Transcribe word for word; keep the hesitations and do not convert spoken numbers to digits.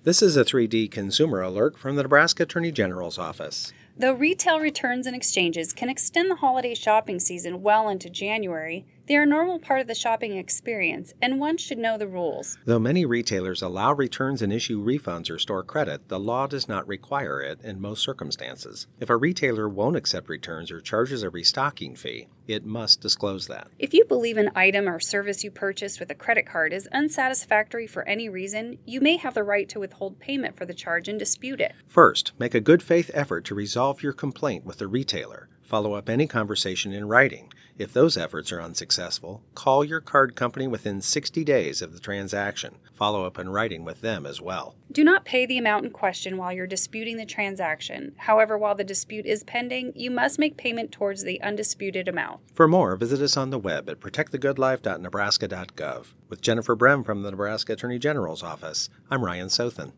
This is a three D consumer alert from the Nebraska Attorney General's office. Though retail returns and exchanges can extend the holiday shopping season well into January, they are a normal part of the shopping experience, and one should know the rules. Though many retailers allow returns and issue refunds or store credit, the law does not require it in most circumstances. If a retailer won't accept returns or charges a restocking fee, it must disclose that. If you believe an item or service you purchased with a credit card is unsatisfactory for any reason, you may have the right to withhold payment for the charge and dispute it. First, make a good faith effort to resolve your complaint with the retailer. Follow up any conversation in writing. If those efforts are unsuccessful, call your card company within sixty days of the transaction. Follow up in writing with them as well. Do not pay the amount in question while you're disputing the transaction. However, while the dispute is pending, you must make payment towards the undisputed amount. For more, visit us on the web at protect the good life dot nebraska dot gov. With Jennifer Brem from the Nebraska Attorney General's office, I'm Ryan Sothen.